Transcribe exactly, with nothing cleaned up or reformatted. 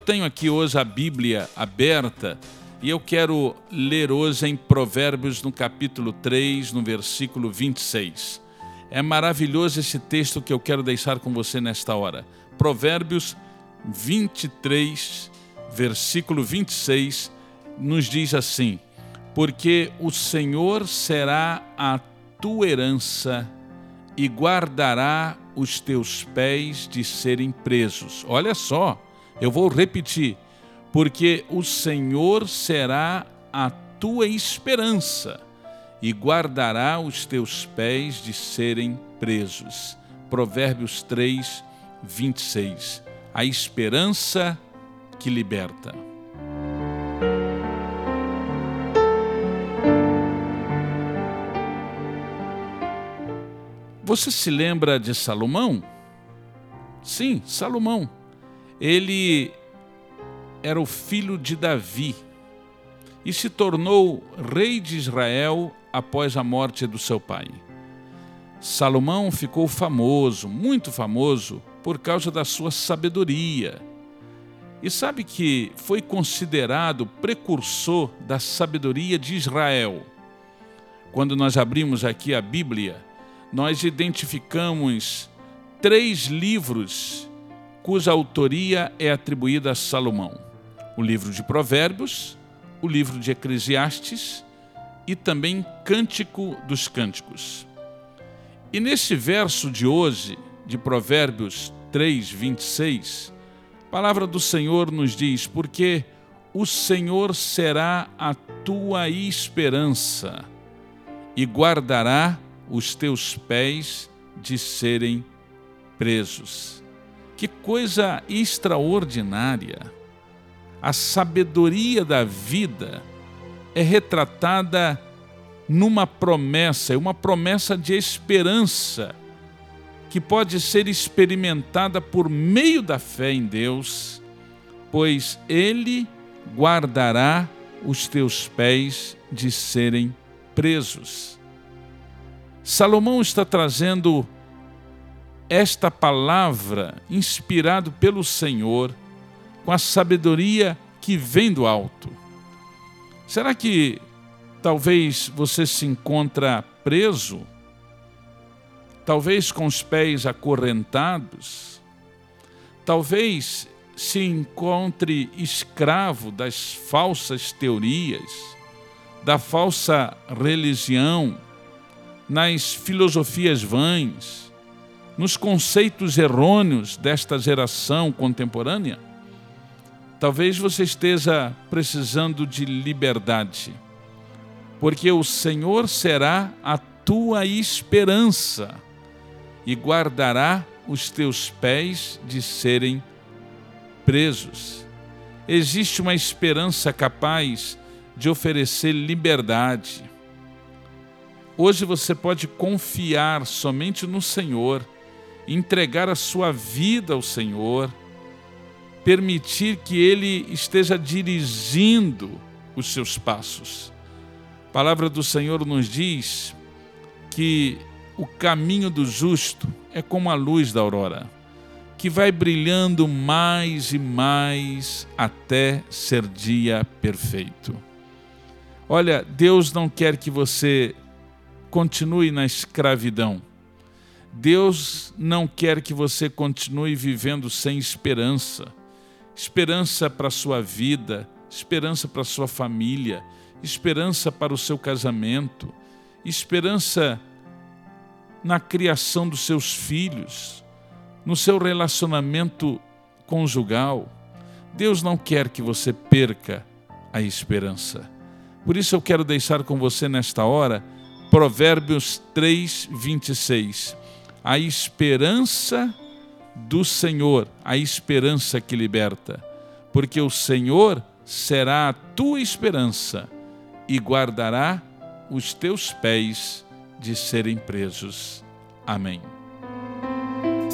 Tenho aqui hoje a Bíblia aberta e eu quero ler hoje em Provérbios, no capítulo três, no versículo vinte e seis. É maravilhoso esse texto que eu quero deixar com você nesta hora. Provérbios vinte e três, versículo vinte e seis, nos diz assim: porque o Senhor será a tua herança e guardará os teus pés de serem presos. Olha só, eu vou repetir. Porque o Senhor será a tua esperança e guardará os teus pés de serem presos. Provérbios três, vinte e seis. A esperança que liberta. Você se lembra de Salomão? Sim, Salomão. Ele era o filho de Davi e se tornou rei de Israel após a morte do seu pai. Salomão ficou famoso, muito famoso, por causa da sua sabedoria. E sabe que foi considerado precursor da sabedoria de Israel. Quando nós abrimos aqui a Bíblia, nós identificamos três livros cuja autoria é atribuída a Salomão. O livro de Provérbios, o livro de Eclesiastes e também Cântico dos Cânticos. E nesse verso de hoje, de Provérbios três, vinte e seis, a palavra do Senhor nos diz: porque o Senhor será a tua esperança e guardará os teus pés de serem presos. Que coisa extraordinária! A sabedoria da vida é retratada numa promessa, uma promessa de esperança que pode ser experimentada por meio da fé em Deus, pois Ele guardará os teus pés de serem presos. Salomão está trazendo esta palavra inspirado pelo Senhor com a sabedoria que vem do alto. Será que talvez você se encontra preso? Talvez com os pés acorrentados? Talvez se encontre escravo das falsas teorias, da falsa religião, nas filosofias vãs, nos conceitos errôneos desta geração contemporânea? Talvez você esteja precisando de liberdade, porque o Senhor será a tua esperança e guardará os teus pés de serem presos. Existe uma esperança capaz de oferecer liberdade. Hoje você pode confiar somente no Senhor, entregar a sua vida ao Senhor, permitir que Ele esteja dirigindo os seus passos. A palavra do Senhor nos diz que o caminho do justo é como a luz da aurora, que vai brilhando mais e mais até ser dia perfeito. Olha, Deus não quer que você continue na escravidão. Deus não quer que você continue vivendo sem esperança. Esperança para a sua vida, esperança para a sua família, esperança para o seu casamento, esperança na criação dos seus filhos, no seu relacionamento conjugal. Deus não quer que você perca a esperança. Por isso eu quero deixar com você nesta hora Provérbios três, vinte e seis. A esperança do Senhor, a esperança que liberta, porque o Senhor será a tua esperança e guardará os teus pés de serem presos. Amém.